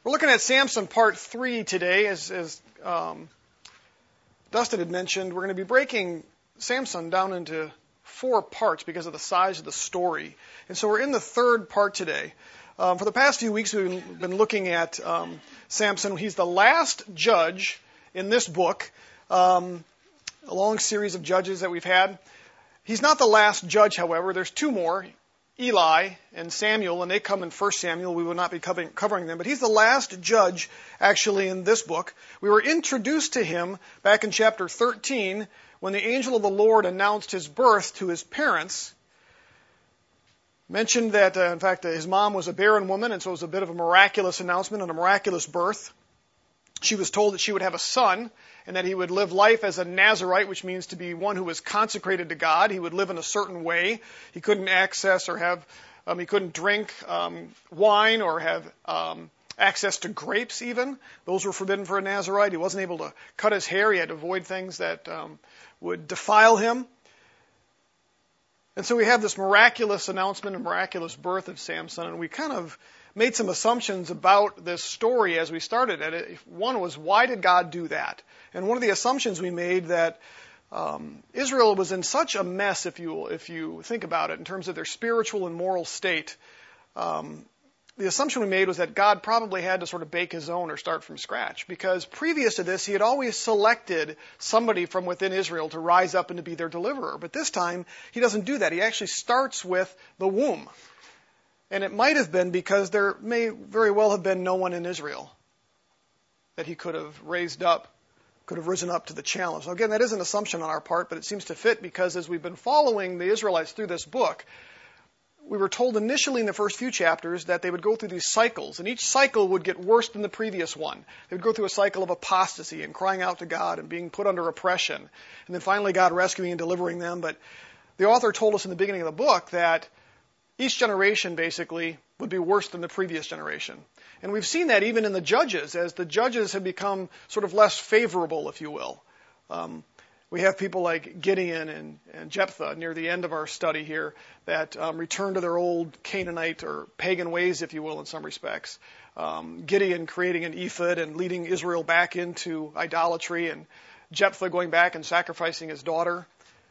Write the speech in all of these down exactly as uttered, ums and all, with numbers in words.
We're looking at Samson part three today. As, as um, Dustin had mentioned, we're going to be breaking Samson down into four parts because of the size of the story. And so we're in the third part today. Um, for the past few weeks, we've been looking at um, Samson. He's the last judge in this book, um, a long series of judges that we've had. He's not the last judge, however. There's two more, Eli and Samuel, and they come in First Samuel. We will not be covering, covering them, but he's the last judge actually in this book. We were introduced to him back in chapter thirteen when the angel of the Lord announced his birth to his parents. Mentioned that, uh, in fact, uh, his mom was a barren woman, and so it was a bit of a miraculous announcement and a miraculous birth. She was told that she would have a son and that he would live life as a Nazirite, which means to be one who was consecrated to God. He would live in a certain way. He couldn't access or have, um, he couldn't drink um, wine or have um, access to grapes even. Those were forbidden for a Nazirite. He wasn't able to cut his hair. He had to avoid things that um, would defile him. And so we have this miraculous announcement and miraculous birth of Samson, and we kind of made some assumptions about this story as we started it. One was, why did God do that? And one of the assumptions we made that um, Israel was in such a mess, if you if you think about it, in terms of their spiritual and moral state. Um, the assumption we made was that God probably had to sort of bake his own or start from scratch, because previous to this, he had always selected somebody from within Israel to rise up and to be their deliverer. But this time, he doesn't do that. He actually starts with the womb. And it might have been because there may very well have been no one in Israel that he could have raised up, could have risen up to the challenge. Now, again, that is an assumption on our part, but it seems to fit because as we've been following the Israelites through this book, we were told initially in the first few chapters that they would go through these cycles, and each cycle would get worse than the previous one. They would go through a cycle of apostasy and crying out to God and being put under oppression, and then finally God rescuing and delivering them. But the author told us in the beginning of the book that each generation basically would be worse than the previous generation. And we've seen that even in the judges, as the judges have become sort of less favorable, if you will. Um, we have people like Gideon and, and Jephthah near the end of our study here that um, return to their old Canaanite or pagan ways, if you will, in some respects. Um, Gideon creating an ephod and leading Israel back into idolatry, and Jephthah going back and sacrificing his daughter.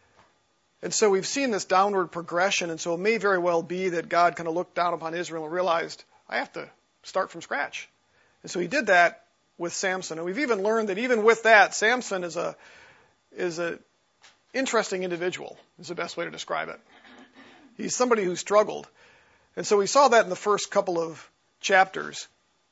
And so we've seen this downward progression, and so it may very well be that God kind of looked down upon Israel and realized, I have to start from scratch. And so he did that with Samson. And we've even learned that even with that, Samson is a is a interesting individual, is the best way to describe it. He's somebody who struggled. And so we saw that in the first couple of chapters.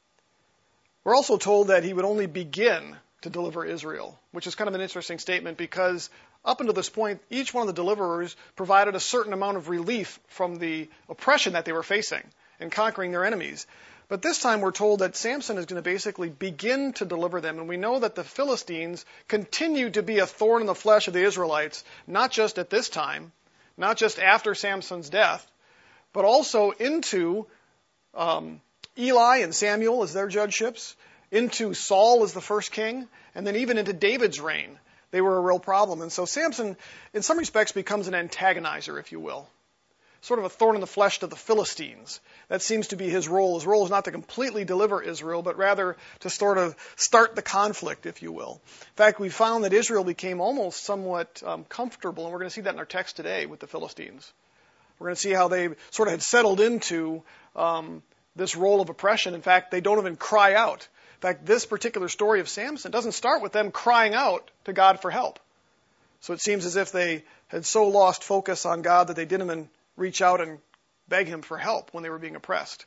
We're also told that he would only begin to deliver Israel, which is kind of an interesting statement because up until this point, each one of the deliverers provided a certain amount of relief from the oppression that they were facing and conquering their enemies. But this time we're told that Samson is going to basically begin to deliver them. And we know that the Philistines continue to be a thorn in the flesh of the Israelites, not just at this time, not just after Samson's death, but also into um, Eli and Samuel as their judgeships, into Saul as the first king, and then even into David's reign. They were a real problem. And so Samson, in some respects, becomes an antagonizer, if you will. Sort of a thorn in the flesh to the Philistines. That seems to be his role. His role is not to completely deliver Israel, but rather to sort of start the conflict, if you will. In fact, we found that Israel became almost somewhat um, comfortable, and we're going to see that in our text today with the Philistines. We're going to see how they sort of had settled into um, this role of oppression. In fact, they don't even cry out. In fact, this particular story of Samson doesn't start with them crying out to God for help. So it seems as if they had so lost focus on God that they didn't even reach out and beg him for help when they were being oppressed.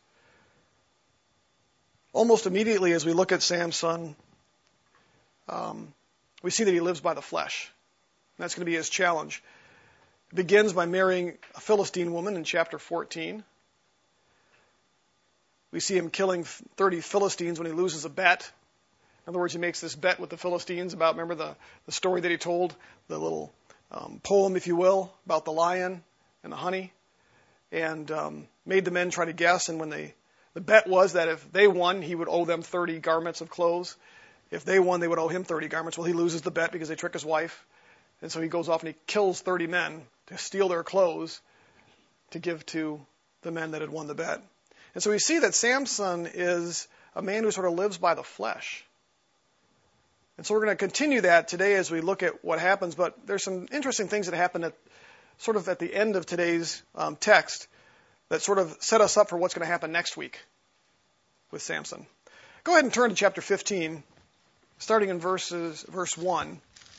Almost immediately as we look at Samson, um, we see that he lives by the flesh. And that's going to be his challenge. It begins by marrying a Philistine woman in chapter fourteen. We see him killing thirty Philistines when he loses a bet. In other words, he makes this bet with the Philistines about, remember the, the story that he told, the little um, poem, if you will, about the lion and the honey, and um, made the men try to guess. And when they, the bet was that if they won, he would owe them thirty garments of clothes. If they won, they would owe him thirty garments. Well, he loses the bet because they trick his wife. And so he goes off and he kills thirty men to steal their clothes to give to the men that had won the bet. And so we see that Samson is a man who sort of lives by the flesh. And so we're going to continue that today as we look at what happens, but there's some interesting things that happen at sort of at the end of today's um, text that sort of set us up for what's going to happen next week with Samson. Go ahead and turn to chapter fifteen, starting in verses verse one.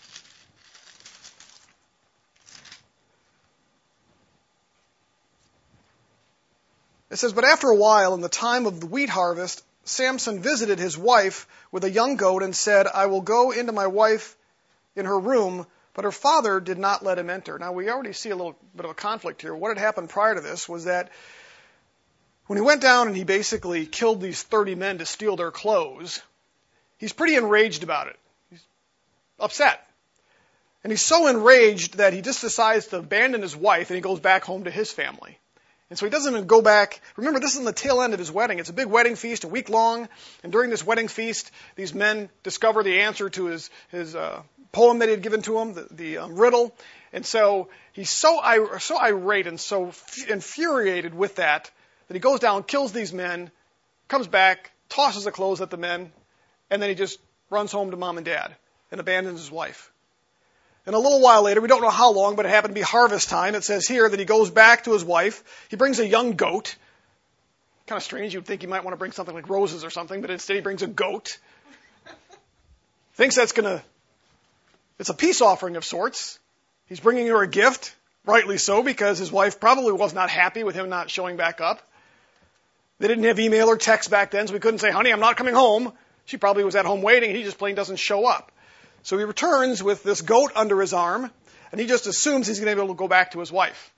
It says, "But after a while, in the time of the wheat harvest, Samson visited his wife with a young goat and said, 'I will go into my wife in her room,' but her father did not let him enter." Now, we already see a little bit of a conflict here. What had happened prior to this was that when he went down and he basically killed these thirty men to steal their clothes, he's pretty enraged about it. He's upset. And he's so enraged that he just decides to abandon his wife and he goes back home to his family. And so he doesn't even go back. Remember, this is in the tail end of his wedding. It's a big wedding feast, a week long. And during this wedding feast, these men discover the answer to his, his uh, poem that he had given to him, the, the um, riddle. And so he's so, so irate and so f- infuriated with that that he goes down, kills these men, comes back, tosses the clothes at the men, and then he just runs home to mom and dad and abandons his wife. And a little while later, we don't know how long, but it happened to be harvest time. It says here that he goes back to his wife. He brings a young goat. Kind of strange. You'd think he might want to bring something like roses or something, but instead he brings a goat. Thinks that's going to, it's a peace offering of sorts. He's bringing her a gift, rightly so, because his wife probably was not happy with him not showing back up. They didn't have email or text back then, so we couldn't say, "Honey, I'm not coming home." She probably was at home waiting, and he just plain doesn't show up. So he returns with this goat under his arm, and he just assumes he's going to be able to go back to his wife.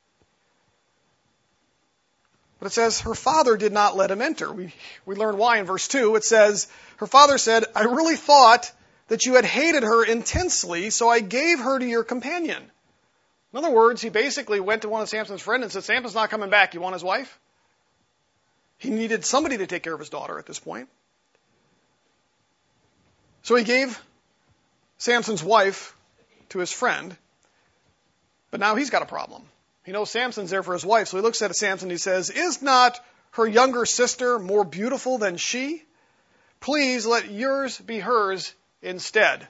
But it says her father did not let him enter. We, we learn why in verse two. It says, her father said, "I really thought that you had hated her intensely, so I gave her to your companion." In other words, he basically went to one of Samson's friends and said, "Samson's not coming back. You want his wife?" He needed somebody to take care of his daughter at this point. So he gave Samson's wife to his friend, but now he's got a problem. He knows Samson's there for his wife, so he looks at Samson and he says, "Is not her younger sister more beautiful than she? Please let yours be hers instead."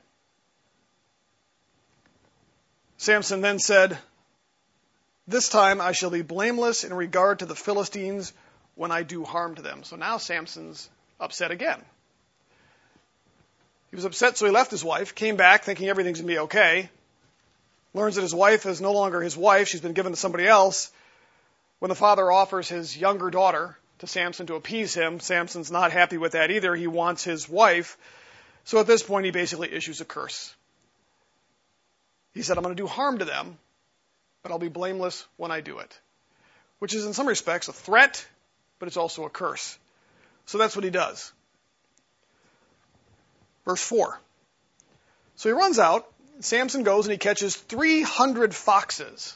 Samson then said, "This time I shall be blameless in regard to the Philistines when I do harm to them." So now Samson's upset again. He was upset, so he left his wife, came back thinking everything's going to be okay, learns that his wife is no longer his wife, she's been given to somebody else. When the father offers his younger daughter to Samson to appease him, Samson's not happy with that either. He wants his wife. So at this point, he basically issues a curse. He said, "I'm going to do harm to them, but I'll be blameless when I do it." Which is in some respects a threat, but it's also a curse. So that's what he does. Verse four. So he runs out, Samson goes and he catches three hundred foxes.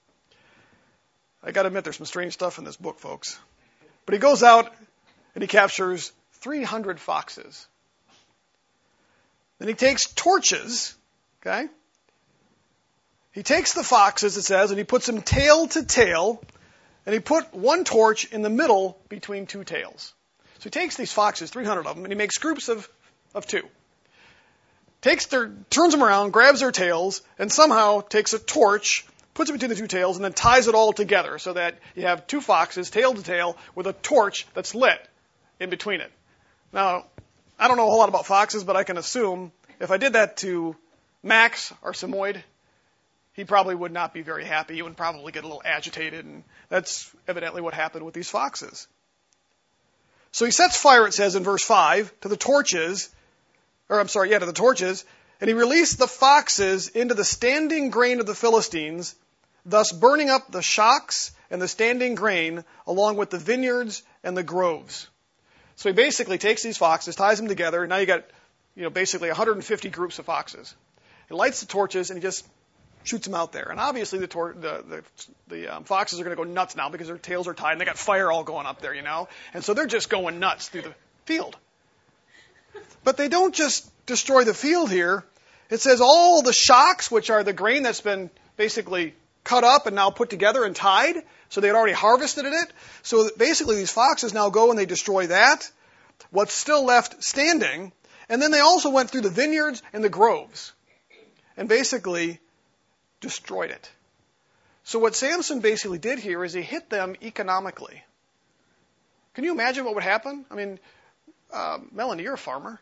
I got to admit, there's some strange stuff in this book, folks. But he goes out and he captures three hundred foxes. Then he takes torches, okay? He takes the foxes, it says, and he puts them tail to tail, and he put one torch in the middle between two tails. So he takes these foxes, three hundred of them, and he makes groups of of two. Takes their, turns them around, grabs their tails, and somehow takes a torch, puts it between the two tails, and then ties it all together so that you have two foxes, tail to tail, with a torch that's lit in between it. Now, I don't know a whole lot about foxes, but I can assume if I did that to Max, our Samoyed, he probably would not be very happy. He would probably get a little agitated, and that's evidently what happened with these foxes. So he sets fire, it says in verse five, to the torches, or I'm sorry, yeah, to the torches, and he released the foxes into the standing grain of the Philistines, thus burning up the shocks and the standing grain along with the vineyards and the groves. So he basically takes these foxes, ties them together, and now you got, you know, basically one hundred fifty groups of foxes. He lights the torches and he just shoots them out there. And obviously the tor- the the, the um, foxes are going to go nuts now because their tails are tied and they got fire all going up there, you know. And so they're just going nuts through the field. But they don't just destroy the field here. It says all the shocks, which are the grain that's been basically cut up and now put together and tied. So they had already harvested it. So basically these foxes now go and they destroy that. what's still left standing. And then they also went through the vineyards and the groves and basically destroyed it. So what Samson basically did here is he hit them economically. Can you imagine what would happen? I mean, uh, Melanie, you're a farmer.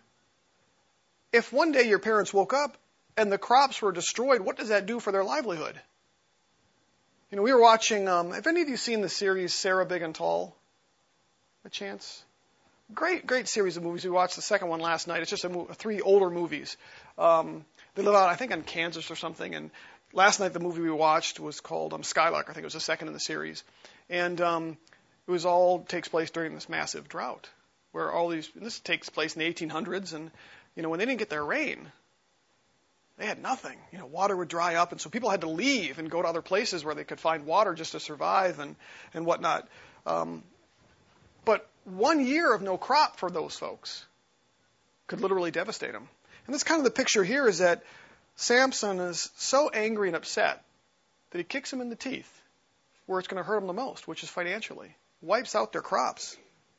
If one day your parents woke up and the crops were destroyed, what does that do for their livelihood? You know, we were watching, um, have any of you seen the series Sarah Big and Tall? A chance? Great, great series of movies. We watched the second one last night. It's just a mo- three older movies. Um, they live out, I think, in Kansas or something. And last night the movie we watched was called um, Skylark. I think it was the second in the series. And um, it was all takes place during this massive drought, where all these, and this takes place in the eighteen hundreds. And, you know, when they didn't get their rain, they had nothing. You know, water would dry up. And so people had to leave and go to other places where they could find water just to survive and, and whatnot. Um, but one year of no crop for those folks could literally devastate them. And that's kind of the picture here, is that Samson is so angry and upset that he kicks him in the teeth where it's going to hurt him the most, which is financially. Wipes out their crops.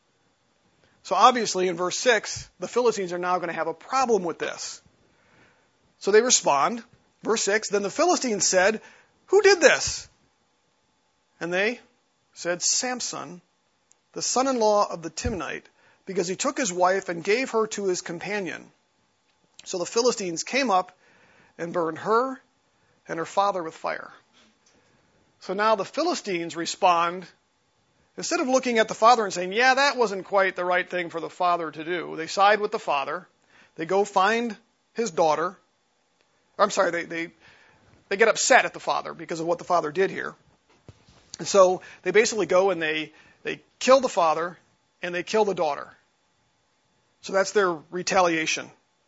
So obviously in verse six, the Philistines are now going to have a problem with this. So they respond. Verse six, then the Philistines said, who did this? And they said, Samson, the son-in-law of the Timnite, because he took his wife and gave her to his companion. So the Philistines came up and burned her and her father with fire. So now the Philistines respond, instead of looking at the father and saying, yeah, that wasn't quite the right thing for the father to do. They side with the father. They go find his daughter. I'm sorry, they, they, they get upset at the father because of what the father did here. And so they basically go and they, they kill the father and they kill the daughter. So that's their retaliation.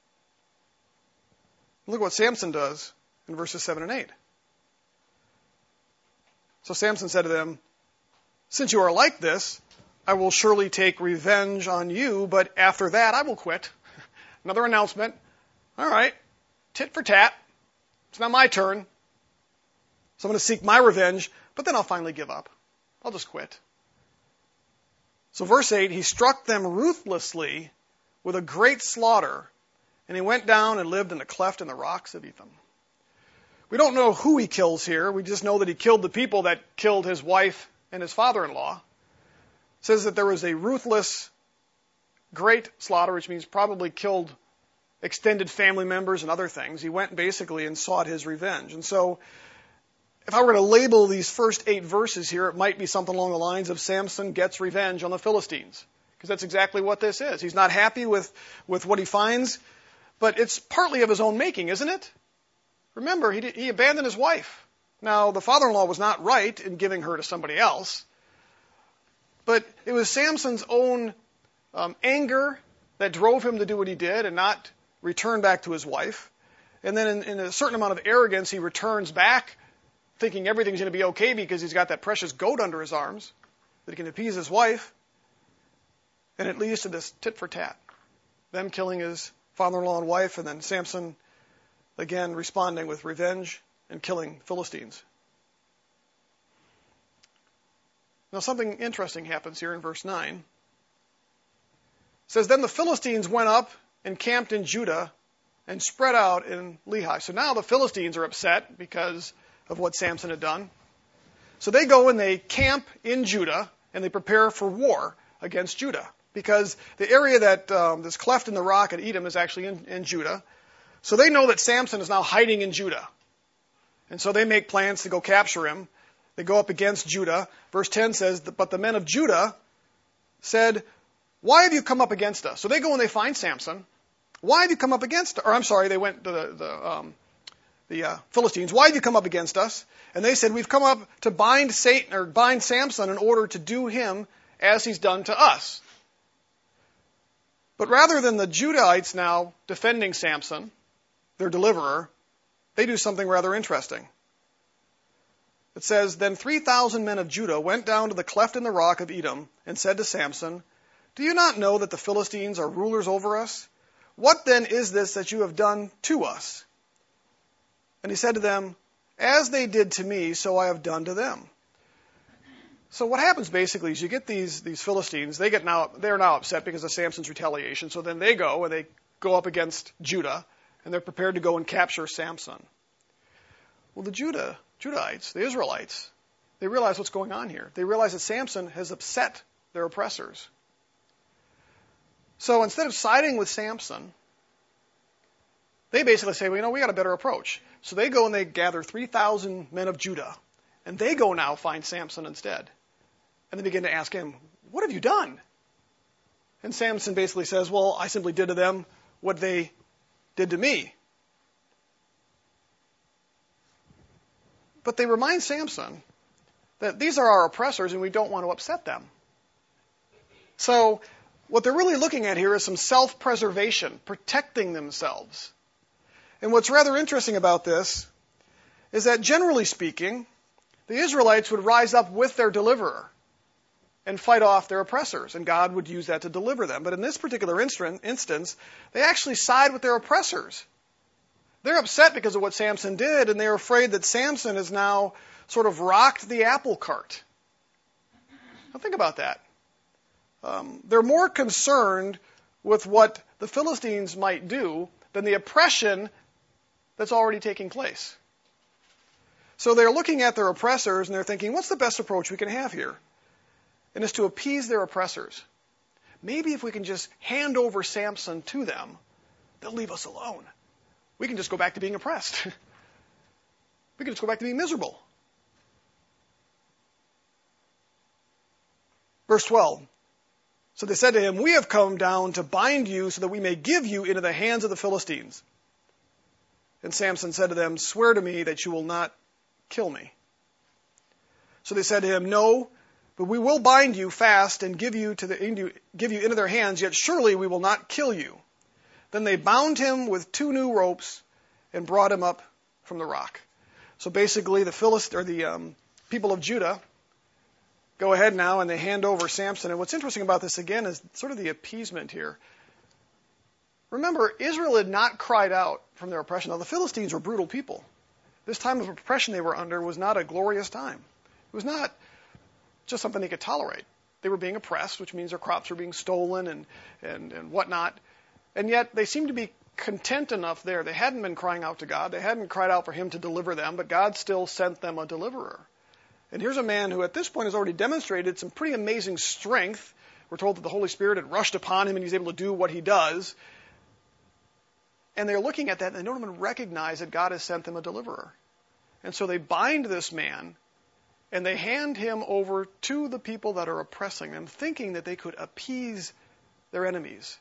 Look what Samson does in verses seven and eight. So Samson said to them, since you are like this, I will surely take revenge on you, but after that I will quit. Another announcement. All right, tit for tat. It's not my turn. So I'm going to seek my revenge, but then I'll finally give up. I'll just quit. So verse eight, he struck them ruthlessly with a great slaughter, and he went down and lived in a cleft in the rocks of Etham. We don't know who he kills here. We just know that he killed the people that killed his wife and his father-in-law. It says that there was a ruthless, great slaughter, which means probably killed extended family members and other things. He went basically and sought his revenge. And so if I were to label these first eight verses here, it might be something along the lines of Samson gets revenge on the Philistines. Because that's exactly what this is. He's not happy with, with what he finds, but it's partly of his own making, isn't it? Remember, he, did, he abandoned his wife. Now, the father-in-law was not right in giving her to somebody else, but it was Samson's own um, anger that drove him to do what he did and not return back to his wife. And then in, in a certain amount of arrogance, he returns back thinking everything's going to be okay because he's got that precious goat under his arms that he can appease his wife. And it leads to this tit for tat. Them killing his father-in-law and wife, and then Samson again responding with revenge and killing Philistines. Now something interesting happens here in verse nine. It says, then the Philistines went up and camped in Judah and spread out in Lehi. So now the Philistines are upset because of what Samson had done. So they go and they camp in Judah and they prepare for war against Judah. Because the area that, um, this cleft in the rock at Edom is actually in, in Judah. So they know that Samson is now hiding in Judah. And so they make plans to go capture him. They go up against Judah. Verse ten says, but the men of Judah said, why have you come up against us? So they go and they find Samson. Why have you come up against us? Or I'm sorry, they went to the, the, um, the uh, Philistines. Why have you come up against us? And they said, we've come up to bind Satan or bind Samson in order to do him as he's done to us. But rather than the Judahites now defending Samson, their deliverer, they do something rather interesting. It says, then three thousand men of Judah went down to the cleft in the rock of Edom and said to Samson, do you not know that the Philistines are rulers over us? What then is this that you have done to us? And he said to them, as they did to me, so I have done to them. So what happens basically is you get these these Philistines. They get now they're now upset because of Samson's retaliation. So then they go and they go up against Judah, and they're prepared to go and capture Samson. Well, the Judah Judahites, the Israelites, they realize what's going on here. They realize that Samson has upset their oppressors. So instead of siding with Samson, they basically say, well, you know, we got a better approach. So they go and they gather three thousand men of Judah, and they go now find Samson instead. And they begin to ask him, what have you done? And Samson basically says, well, I simply did to them what they did to me. But they remind Samson that these are our oppressors and we don't want to upset them. So what they're really looking at here is some self-preservation, protecting themselves. And what's rather interesting about this is that generally speaking, the Israelites would rise up with their deliverer and fight off their oppressors, and God would use that to deliver them. But in this particular instance, they actually side with their oppressors. They're upset because of what Samson did, and they're afraid that Samson has now sort of rocked the apple cart. Now think about that. Um, they're more concerned with what the Philistines might do than the oppression that's already taking place. So they're looking at their oppressors and they're thinking, what's the best approach we can have here? And it's to appease their oppressors. Maybe if we can just hand over Samson to them, they'll leave us alone. We can just go back to being oppressed. We can just go back to being miserable. Verse twelve. So they said to him, we have come down to bind you so that we may give you into the hands of the Philistines. And Samson said to them, swear to me that you will not kill me. So they said to him, no, but we will bind you fast and give you to the give you into their hands, yet surely we will not kill you. Then they bound him with two new ropes and brought him up from the rock. So basically the Philist or the um, people of Judah go ahead now and they hand over Samson. And what's interesting about this again is sort of the appeasement here. Remember, Israel had not cried out from their oppression. Now the Philistines were brutal people. This time of oppression they were under was not a glorious time. It was not just something they could tolerate. They were being oppressed, which means their crops were being stolen and, and, and whatnot. And yet they seemed to be content enough there. They hadn't been crying out to God. They hadn't cried out for him to deliver them, but God still sent them a deliverer. And here's a man who at this point has already demonstrated some pretty amazing strength. We're told that the Holy Spirit had rushed upon him and he's able to do what he does. And they're looking at that and they don't even recognize that God has sent them a deliverer. And so they bind this man and they hand him over to the people that are oppressing them, thinking that they could appease their enemies.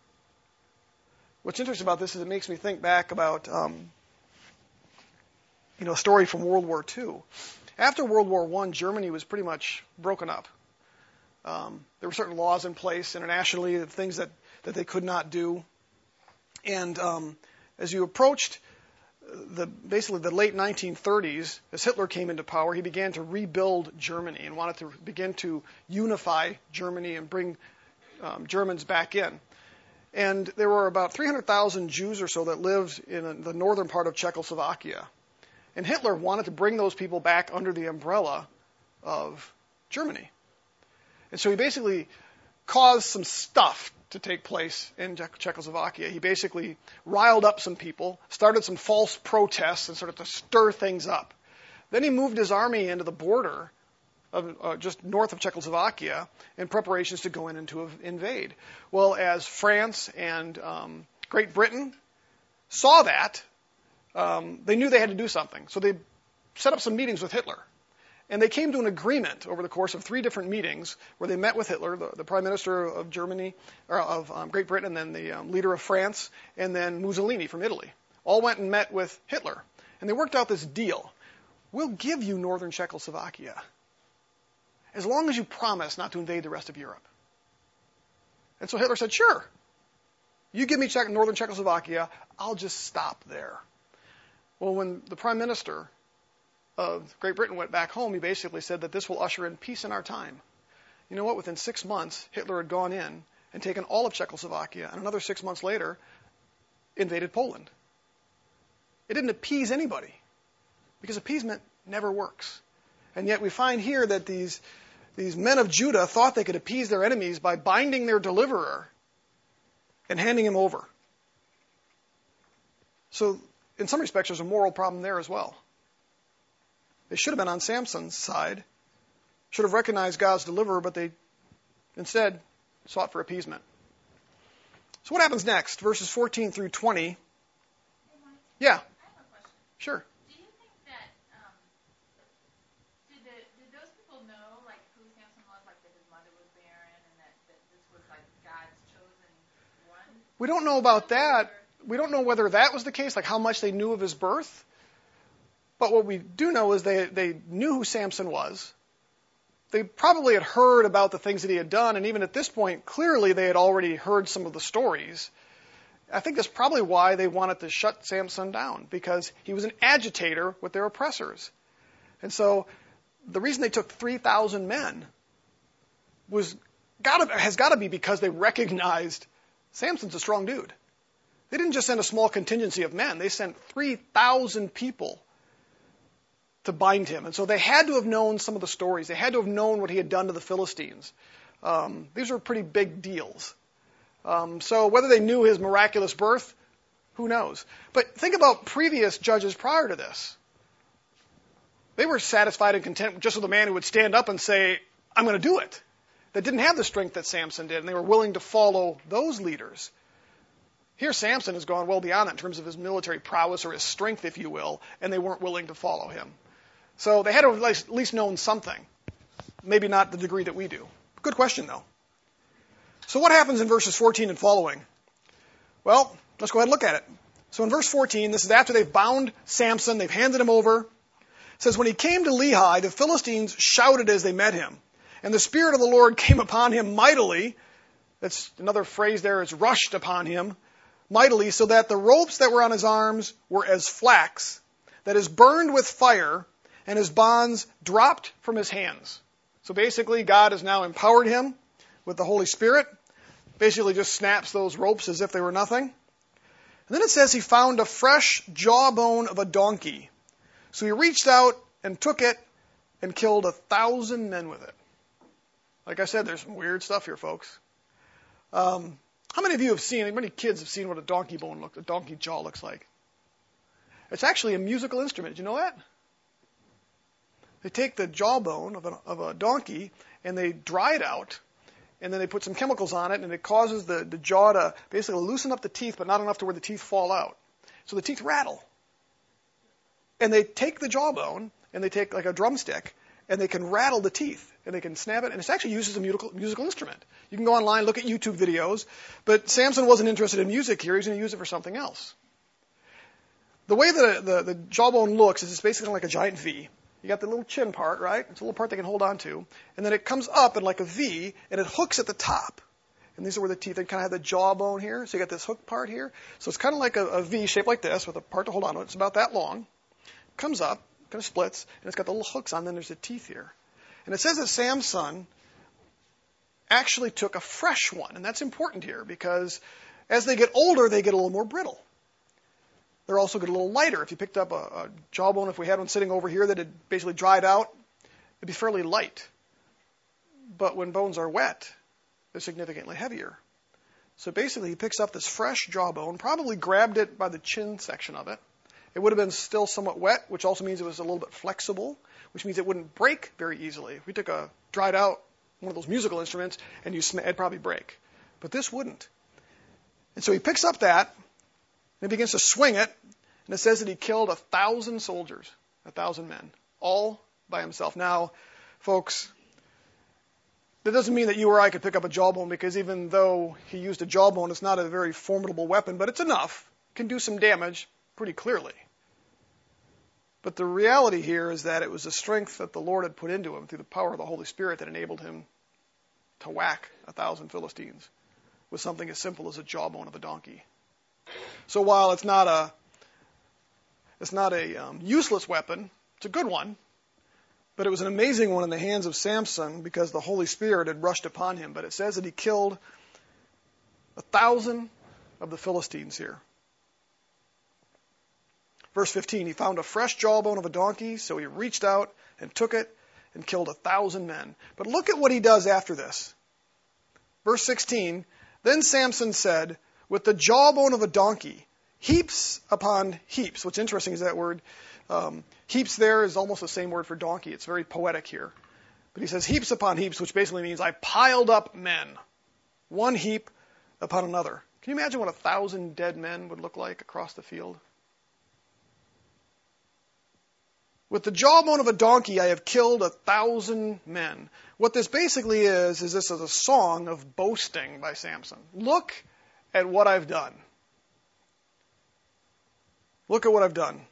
What's interesting about this is it makes me think back about um, you know, a story from World War Two. After World War One, Germany was pretty much broken up. Um, there were certain laws in place internationally, the things that, that they could not do. And um, as you approached the basically the late nineteen thirties, as Hitler came into power, he began to rebuild Germany and wanted to begin to unify Germany and bring um, Germans back in. And there were about three hundred thousand Jews or so that lived in the northern part of Czechoslovakia. And Hitler wanted to bring those people back under the umbrella of Germany. And so he basically caused some stuff to take place in Czechoslovakia. He basically riled up some people, started some false protests, and started to stir things up. Then he moved his army into the border of uh, just north of Czechoslovakia in preparations to go in and to invade. Well, as France and um, Great Britain saw that, um, they knew they had to do something. So they set up some meetings with Hitler. And they came to an agreement over the course of three different meetings where they met with Hitler, the, the Prime Minister of Germany, or of um, Great Britain, and then the um, leader of France, and then Mussolini from Italy. All went and met with Hitler. And they worked out this deal. We'll give you northern Czechoslovakia as long as you promise not to invade the rest of Europe. And so Hitler said, sure. You give me Czech, northern Czechoslovakia, I'll just stop there. Well, when the Prime Minister of Great Britain went back home, he basically said that this will usher in peace in our time. You know what? Within six months, Hitler had gone in and taken all of Czechoslovakia, and another six months later, invaded Poland. It didn't appease anybody, because appeasement never works. And yet we find here that these these men of Judah thought they could appease their enemies by binding their deliverer and handing him over. So, in some respects, there's a moral problem there as well. They should have been on Samson's side, should have recognized God's deliverer, but they instead sought for appeasement. So what happens next? Verses fourteen through twenty. Hey, Mike, Yeah, I have a question. sure. Do you think that, um, did, the, did those people know, like, who Samson was, like, that his mother was barren and that, that this was, like, God's chosen one? We don't know about that. We don't know whether that was the case, like how much they knew of his birth. But what we do know is they, they knew who Samson was. They probably had heard about the things that he had done, and even at this point, clearly they had already heard some of the stories. I think that's probably why they wanted to shut Samson down, because he was an agitator with their oppressors. And so the reason they took three thousand men was gotta, has got to be because they recognized Samson's a strong dude. They didn't just send a small contingency of men. They sent three thousand people to bind him. And so they had to have known some of the stories. They had to have known what he had done to the Philistines. Um, these were pretty big deals. Um, so whether they knew his miraculous birth, who knows? But think about previous judges prior to this. They were satisfied and content just with a man who would stand up and say, I'm going to do it. That didn't have the strength that Samson did, and they were willing to follow those leaders. Here Samson has gone well beyond that in terms of his military prowess or his strength, if you will, and they weren't willing to follow him. So they had to have at least known something. Maybe not the degree that we do. Good question, though. So what happens in verses fourteen and following? Well, let's go ahead and look at it. So in verse fourteen, this is after they've bound Samson, they've handed him over. It says, when he came to Lehi, the Philistines shouted as they met him, and the Spirit of the Lord came upon him mightily. That's another phrase there, is rushed upon him mightily, so that the ropes that were on his arms were as flax, that is burned with fire, and his bonds dropped from his hands. So basically, God has now empowered him with the Holy Spirit. Basically just snaps those ropes as if they were nothing. And then it says he found a fresh jawbone of a donkey. So he reached out and took it and killed a thousand men with it. Like I said, there's some weird stuff here, folks. Um, how many of you have seen, how many kids have seen what a donkey bone looks, a donkey jaw looks like? It's actually a musical instrument. Did you know that? They take the jawbone of a, of a donkey and they dry it out, and then they put some chemicals on it, and it causes the, the jaw to basically loosen up the teeth, but not enough to where the teeth fall out. So the teeth rattle. And they take the jawbone, and they take like a drumstick, and they can rattle the teeth, and they can snap it, and it's actually used as a musical, musical instrument. You can go online, look at YouTube videos, but Samson wasn't interested in music here. He was going to use it for something else. The way the, the, the jawbone looks is it's basically like a giant V. You got the little chin part, right? It's a little part they can hold on to. And then it comes up in like a V, and it hooks at the top. And these are where the teeth, they kind of have the jawbone here. So you got this hook part here. So it's kind of like a, a V shaped like this with a part to hold on to it. It's about that long. Comes up, kind of splits, and it's got the little hooks on. Then there's the teeth here. And it says that Samson actually took a fresh one. And that's important here because as they get older, they get a little more brittle. They're also get a little lighter. If you picked up a, a jawbone, if we had one sitting over here that had basically dried out, it'd be fairly light. But when bones are wet, they're significantly heavier. So basically he picks up this fresh jawbone, probably grabbed it by the chin section of it. It would have been still somewhat wet, which also means it was a little bit flexible, which means it wouldn't break very easily. If we took a dried out, one of those musical instruments, and you sm- it'd probably break. But this wouldn't. And so he picks up that, and he begins to swing it, and it says that he killed a thousand soldiers, a thousand men, all by himself. Now, folks, that doesn't mean that you or I could pick up a jawbone, because even though he used a jawbone, it's not a very formidable weapon, but it's enough. It can do some damage pretty clearly. But the reality here is that it was the strength that the Lord had put into him through the power of the Holy Spirit that enabled him to whack a thousand Philistines with something as simple as a jawbone of a donkey. So while it's not a it's not a um, useless weapon, it's a good one, but it was an amazing one in the hands of Samson because the Holy Spirit had rushed upon him. But it says that he killed a thousand of the Philistines here. Verse fifteen, he found a fresh jawbone of a donkey, so he reached out and took it and killed a thousand men. But look at what he does after this. Verse sixteen, then Samson said, with the jawbone of a donkey, heaps upon heaps. What's interesting is that word, um, heaps there is almost the same word for donkey. It's very poetic here. But he says heaps upon heaps, which basically means I piled up men, one heap upon another. Can you imagine what a thousand dead men would look like across the field? With the jawbone of a donkey, I have killed a thousand men. What this basically is, is this is a song of boasting by Samson. Look at what I've done. Look at what I've done.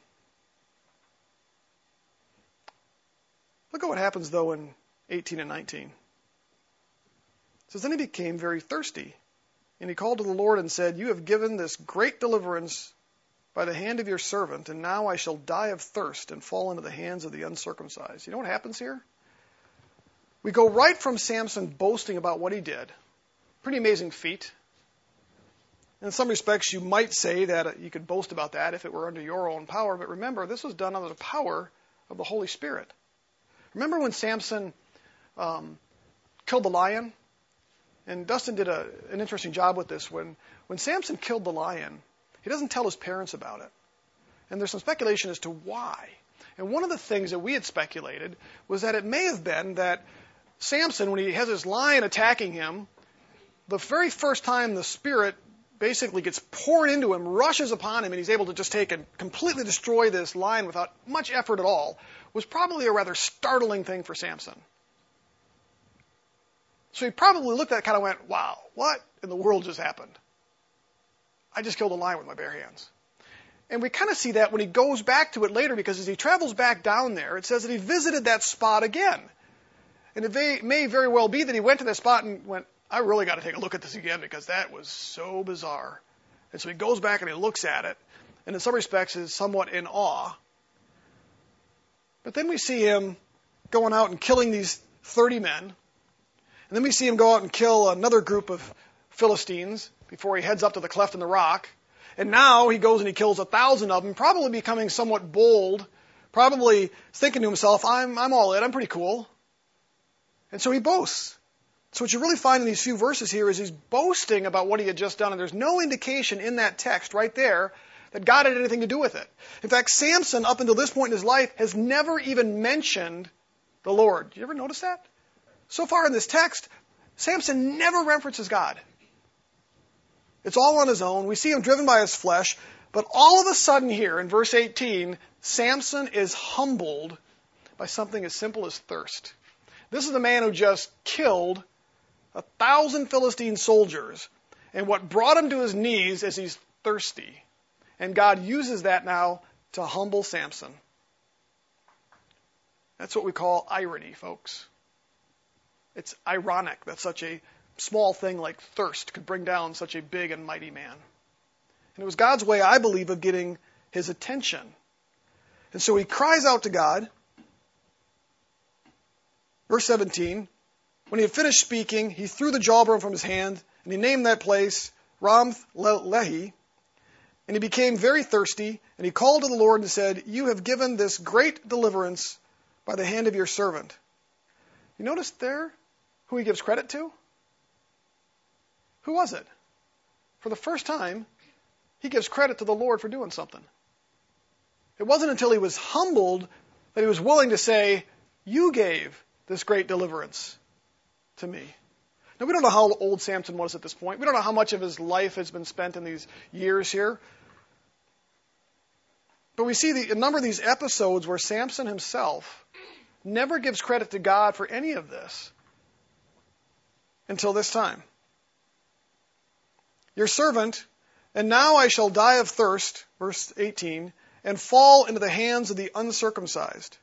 Look at what happens, though, in eighteen and nineteen. It says, then he became very thirsty, and he called to the Lord and said, you have given this great deliverance by the hand of your servant, and now I shall die of thirst and fall into the hands of the uncircumcised. You know what happens here? We go right from Samson boasting about what he did. Pretty amazing feat. In some respects, you might say that you could boast about that if it were under your own power, but remember, this was done under the power of the Holy Spirit. Remember when Samson um, killed the lion? And Dustin did a, an interesting job with this. When, when Samson killed the lion, he doesn't tell his parents about it. And there's some speculation as to why. And one of the things that we had speculated was that it may have been that Samson, when he has his lion attacking him, the very first time the Spirit basically gets poured into him, rushes upon him, and he's able to just take and completely destroy this lion without much effort at all, was probably a rather startling thing for Samson. So he probably looked at it and kind of went, wow, what in the world just happened? I just killed a lion with my bare hands. And we kind of see that when he goes back to it later, because as he travels back down there, it says that he visited that spot again. And it may, may very well be that he went to that spot and went, I really got to take a look at this again because that was so bizarre. And so he goes back and he looks at it, and in some respects is somewhat in awe. But then we see him going out and killing these thirty men. And then we see him go out and kill another group of Philistines before he heads up to the cleft in the rock. And now he goes and he kills a thousand of them, probably becoming somewhat bold, probably thinking to himself, I'm, I'm all in, I'm pretty cool. And so he boasts. So what you really find in these few verses here is he's boasting about what he had just done, and there's no indication in that text right there that God had anything to do with it. In fact, Samson, up until this point in his life, has never even mentioned the Lord. Did you ever notice that? So far in this text, Samson never references God. It's all on his own. We see him driven by his flesh. But all of a sudden here, in verse eighteen, Samson is humbled by something as simple as thirst. This is the man who just killed a thousand Philistine soldiers. And what brought him to his knees is he's thirsty. And God uses that now to humble Samson. That's what we call irony, folks. It's ironic that such a small thing like thirst could bring down such a big and mighty man. And it was God's way, I believe, of getting his attention. And so he cries out to God. Verse seventeen, when he had finished speaking, he threw the jawbone from his hand, and he named that place Ramath Lehi. And he became very thirsty, and he called to the Lord and said, you have given this great deliverance by the hand of your servant. You notice there who he gives credit to? Who was it? For the first time, he gives credit to the Lord for doing something. It wasn't until he was humbled that he was willing to say, you gave this great deliverance to me. Now, we don't know how old Samson was at this point. We don't know how much of his life has been spent in these years here. But we see the, a number of these episodes where Samson himself never gives credit to God for any of this until this time. Your servant, and now I shall die of thirst, verse eighteen, and fall into the hands of the uncircumcised.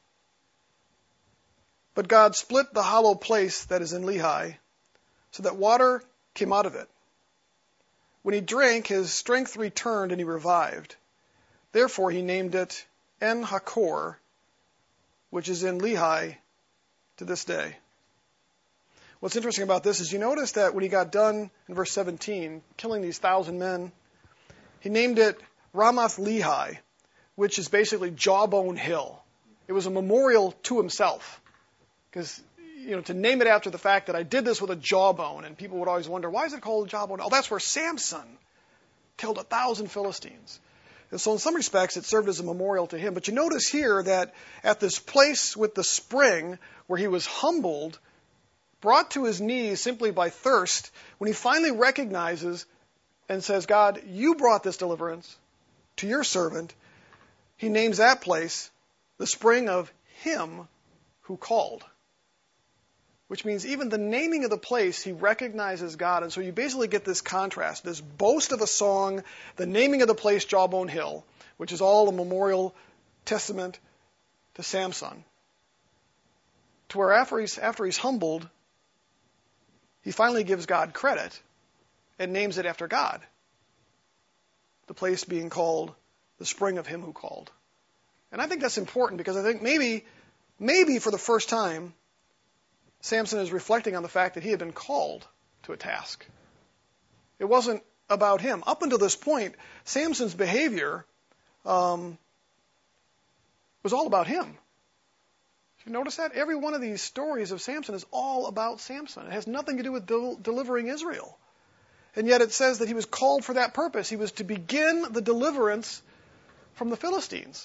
But God split the hollow place that is in Lehi, so that water came out of it. When he drank, his strength returned and he revived. Therefore he named it En-Hakkore, which is in Lehi to this day. What's interesting about this is you notice that when he got done in verse seventeen, killing these thousand men, he named it Ramath Lehi, which is basically Jawbone Hill. It was a memorial to himself. Because, you know, to name it after the fact that I did this with a jawbone, and people would always wonder, why is it called a jawbone? Oh, that's where Samson killed a thousand Philistines. And so in some respects, it served as a memorial to him. But you notice here that at this place with the spring, where he was humbled, brought to his knees simply by thirst, when he finally recognizes and says, God, you brought this deliverance to your servant, he names that place the spring of him who called. Which means even the naming of the place, he recognizes God. And so you basically get this contrast, this boast of a song, the naming of the place, Jawbone Hill, which is all a memorial testament to Samson. To where after he's, after he's humbled, he finally gives God credit and names it after God. The place being called the spring of him who called. And I think that's important because I think maybe, maybe for the first time, Samson is reflecting on the fact that he had been called to a task. It wasn't about him. Up until this point, Samson's behavior um, was all about him. You notice that? Every one of these stories of Samson is all about Samson. It has nothing to do with del- delivering Israel. And yet it says that he was called for that purpose. He was to begin the deliverance from the Philistines.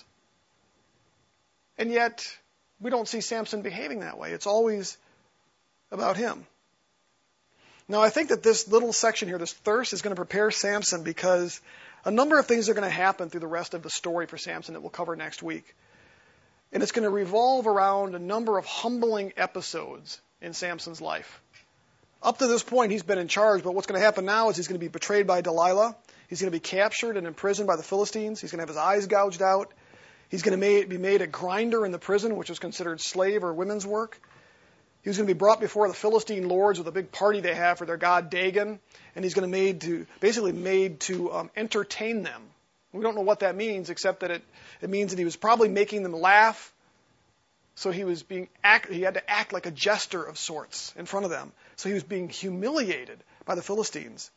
And yet we don't see Samson behaving that way. It's always about him. Now, I think that this little section here, this thirst, is going to prepare Samson because a number of things are going to happen through the rest of the story for Samson that we'll cover next week. And it's going to revolve around a number of humbling episodes in Samson's life. Up to this point, he's been in charge, but what's going to happen now is he's going to be betrayed by Delilah. He's going to be captured and imprisoned by the Philistines. He's going to have his eyes gouged out. He's going to be made a grinder in the prison, which was considered slave or women's work. He was going to be brought before the Philistine lords with a big party they have for their god Dagon, and he's going to made to basically made to um, entertain them. We don't know what that means, except that it, it means that he was probably making them laugh. So he was being act, he had to act like a jester of sorts in front of them. So he was being humiliated by the Philistines.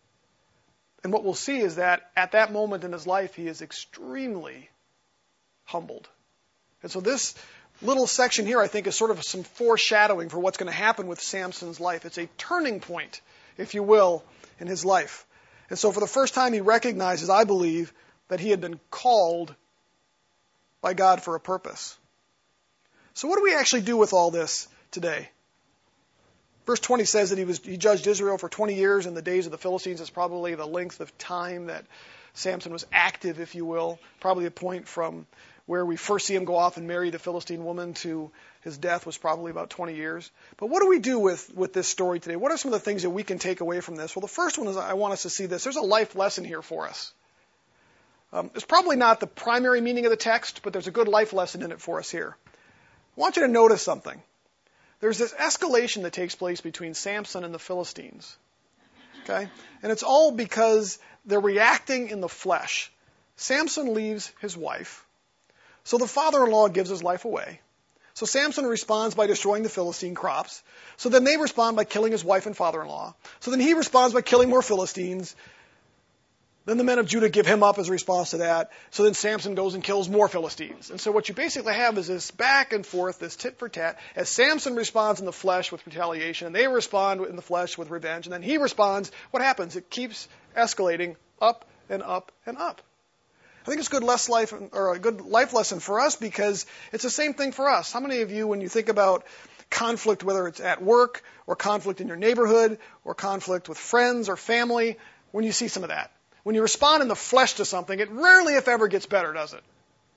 And what we'll see is that at that moment in his life, he is extremely humbled. And so this little section here, I think, is sort of some foreshadowing for what's going to happen with Samson's life. It's a turning point, if you will, in his life. And so for the first time, he recognizes, I believe, that he had been called by God for a purpose. So what do we actually do with all this today? Verse twenty says that he was he judged Israel for twenty years in the days of the Philistines. It's probably the length of time that Samson was active, if you will. Probably a point from where we first see him go off and marry the Philistine woman to his death was probably about twenty years. But what do we do with, with this story today? What are some of the things that we can take away from this? Well, the first one is I want us to see this. There's a life lesson here for us. Um, it's probably not the primary meaning of the text, but there's a good life lesson in it for us here. I want you to notice something. There's this escalation that takes place between Samson and the Philistines. Okay? And it's all because they're reacting in the flesh. Samson leaves his wife. So the father-in-law gives his life away. So Samson responds by destroying the Philistine crops. So then they respond by killing his wife and father-in-law. So then he responds by killing more Philistines. Then the men of Judah give him up as a response to that. So then Samson goes and kills more Philistines. And so what you basically have is this back and forth, this tit for tat, as Samson responds in the flesh with retaliation, and they respond in the flesh with revenge, and then he responds. What happens? It keeps escalating up and up and up. I think it's a good less life or a good life lesson for us because it's the same thing for us. How many of you, when you think about conflict, whether it's at work or conflict in your neighborhood or conflict with friends or family, when you see some of that? When you respond in the flesh to something, it rarely, if ever, gets better, does it?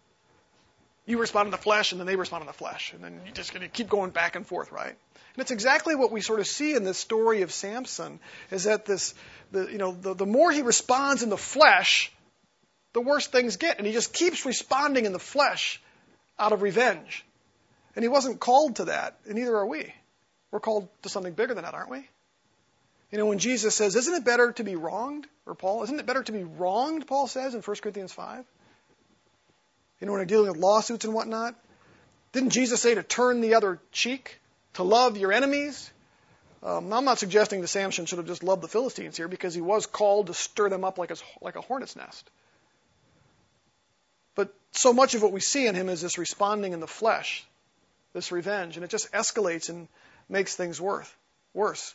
You respond in the flesh, and then they respond in the flesh, and then you just going to keep going back and forth, right? And it's exactly what we sort of see in this story of Samson, is that this, the, you know, the, the more he responds in the flesh, the worse things get, and he just keeps responding in the flesh out of revenge. And he wasn't called to that, and neither are we. We're called to something bigger than that, aren't we? You know, when Jesus says, isn't it better to be wronged? Or Paul, isn't it better to be wronged, Paul says in First Corinthians five? You know, when they're dealing with lawsuits and whatnot. Didn't Jesus say to turn the other cheek, to love your enemies? Um, I'm not suggesting that Samson should have just loved the Philistines here because he was called to stir them up like a, like a hornet's nest. But so much of what we see in him is this responding in the flesh, this revenge, and it just escalates and makes things worth, worse.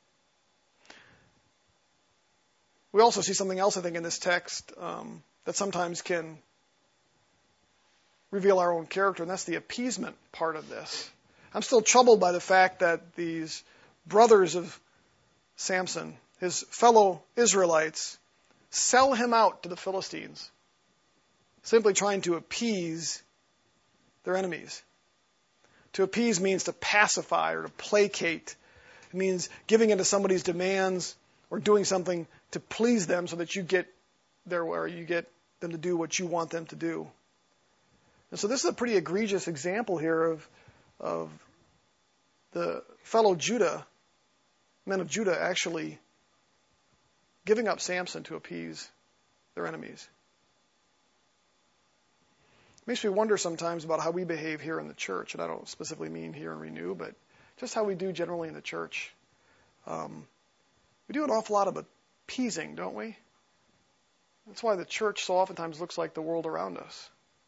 We also see something else, I think, in this text um, that sometimes can reveal our own character, and that's the appeasement part of this. I'm still troubled by the fact that these brothers of Samson, his fellow Israelites, sell him out to the Philistines, simply trying to appease their enemies. To appease means to pacify or to placate. It means giving in to somebody's demands or doing something to please them so that you get their way, or you get them to do what you want them to do. And so this is a pretty egregious example here of, of the fellow Judah, men of Judah, actually giving up Samson to appease their enemies. It makes me wonder sometimes about how we behave here in the church, and I don't specifically mean here in Renew, but just how we do generally in the church. Um, we do an awful lot of appeasing, don't we? That's why the church so oftentimes looks like the world around us.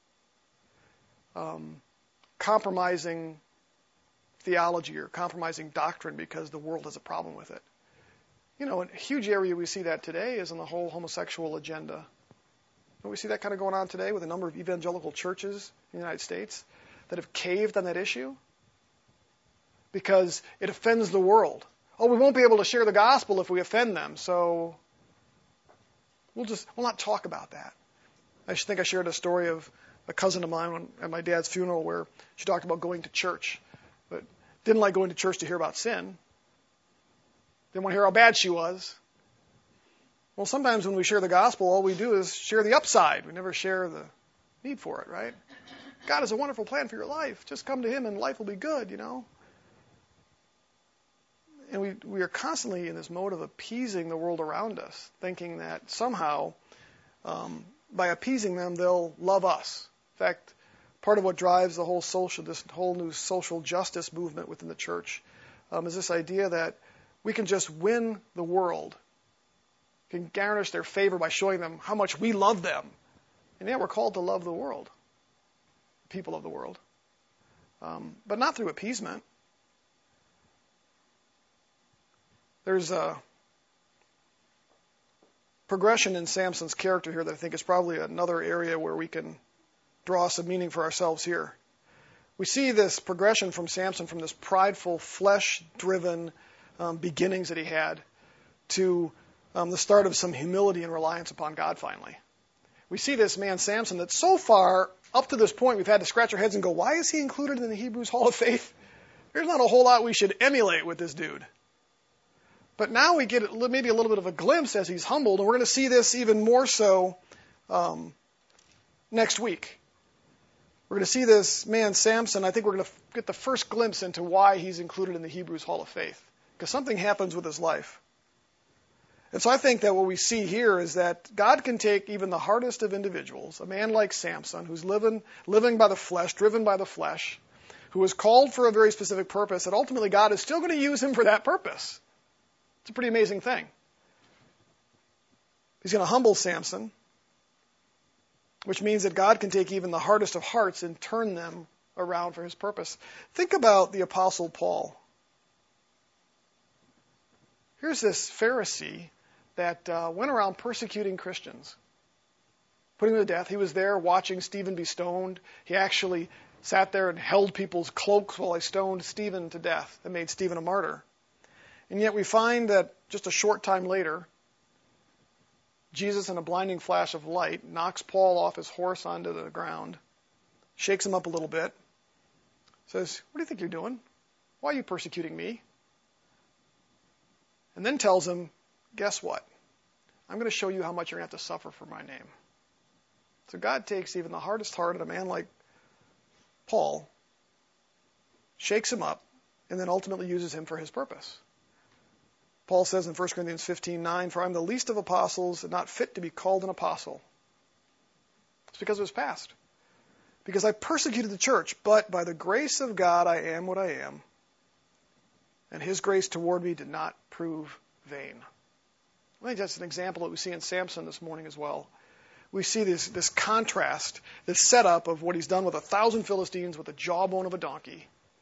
Um, compromising theology or compromising doctrine because the world has a problem with it. You know, a huge area we see that today is in the whole homosexual agenda. Don't we see that kind of going on today with a number of evangelical churches in the United States that have caved on that issue? Because it offends the world. Oh, we won't be able to share the gospel if we offend them, so we'll just, we'll not talk about that. I think I shared a story of a cousin of mine when, at my dad's funeral where she talked about going to church, but didn't like going to church to hear about sin. Didn't want to hear how bad she was. Well, sometimes when we share the gospel, all we do is share the upside. We never share the need for it, right? God has a wonderful plan for your life. Just come to Him and life will be good, you know. And we we are constantly in this mode of appeasing the world around us, thinking that somehow um, by appeasing them, they'll love us. In fact, part of what drives the whole social, this whole new social justice movement within the church um, is this idea that we can just win the world, can garnish their favor by showing them how much we love them. And yet we're called to love the world, people of the world, um, but not through appeasement. There's a progression in Samson's character here that I think is probably another area where we can draw some meaning for ourselves here. We see this progression from Samson from this prideful, flesh-driven um, beginnings that he had to um, the start of some humility and reliance upon God finally. We see this man Samson that so far, up to this point, we've had to scratch our heads and go, why is he included in the Hebrews Hall of Faith? There's not a whole lot we should emulate with this dude. But now we get maybe a little bit of a glimpse as he's humbled, and we're going to see this even more so um, next week. We're going to see this man Samson. I think we're going to get the first glimpse into why he's included in the Hebrews Hall of Faith, because something happens with his life. And so I think that what we see here is that God can take even the hardest of individuals, a man like Samson, who's living, living by the flesh, driven by the flesh, who was called for a very specific purpose, and ultimately God is still going to use him for that purpose. It's a pretty amazing thing. He's going to humble Samson, which means that God can take even the hardest of hearts and turn them around for His purpose. Think about the Apostle Paul. Here's this Pharisee that uh, went around persecuting Christians, putting them to death. He was there watching Stephen be stoned. He actually sat there and held people's cloaks while they stoned Stephen to death and made Stephen a martyr. And yet we find that just a short time later, Jesus, in a blinding flash of light, knocks Paul off his horse onto the ground, shakes him up a little bit, says, "What do you think you're doing? Why are you persecuting me?" And then tells him, "Guess what? I'm going to show you how much you're going to have to suffer for my name." So God takes even the hardest heart of a man like Paul, shakes him up, and then ultimately uses him for His purpose. Paul says in First Corinthians fifteen nine, "For I'm the least of apostles and not fit to be called an apostle." It's because of his past. "Because I persecuted the church, but by the grace of God I am what I am. And His grace toward me did not prove vain." I think that's an example that we see in Samson this morning as well. We see this, this contrast, this setup of what he's done with a thousand Philistines with the jawbone of a donkey.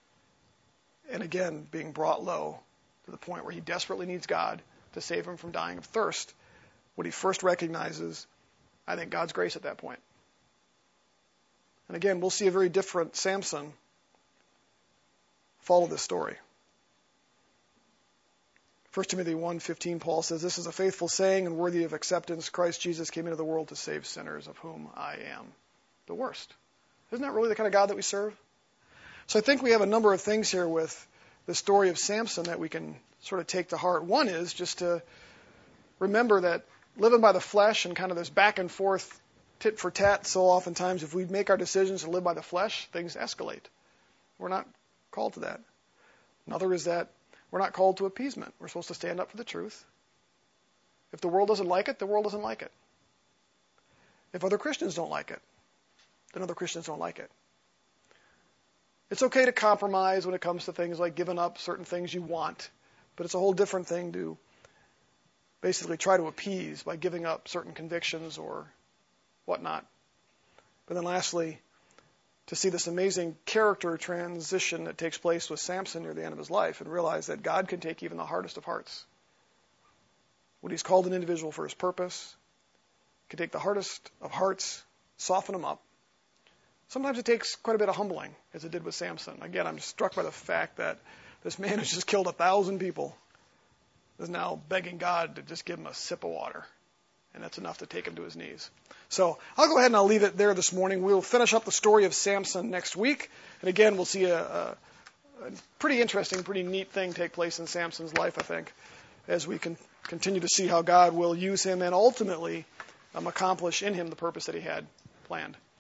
and again being brought low to the point where he desperately needs God to save him from dying of thirst, what he first recognizes, I think, God's grace at that point. And again, we'll see a very different Samson follow this story. First Timothy one fifteen, Paul says, "This is a faithful saying and worthy of acceptance. Christ Jesus came into the world to save sinners, of whom I am the worst." Isn't that really the kind of God that we serve? So I think we have a number of things here with the story of Samson that we can sort of take to heart. One is just to remember that living by the flesh and kind of this back and forth tit for tat, so oftentimes if we make our decisions to live by the flesh, things escalate. We're not called to that. Another is that we're not called to appeasement. We're supposed to stand up for the truth. If the world doesn't like it, the world doesn't like it. If other Christians don't like it, then other Christians don't like it. It's okay to compromise when it comes to things like giving up certain things you want, but it's a whole different thing to basically try to appease by giving up certain convictions or whatnot. But then lastly, to see this amazing character transition that takes place with Samson near the end of his life and realize that God can take even the hardest of hearts. When he's called an individual for his purpose, can take the hardest of hearts, soften them up. Sometimes it takes quite a bit of humbling, as it did with Samson. Again, I'm struck by the fact that this man who's just killed a thousand people is now begging God to just give him a sip of water. And that's enough to take him to his knees. So I'll go ahead and I'll leave it there this morning. We'll finish up the story of Samson next week. And again, we'll see a, a, a pretty interesting, pretty neat thing take place in Samson's life, I think, as we can continue to see how God will use him and ultimately um, accomplish in him the purpose that he had planned.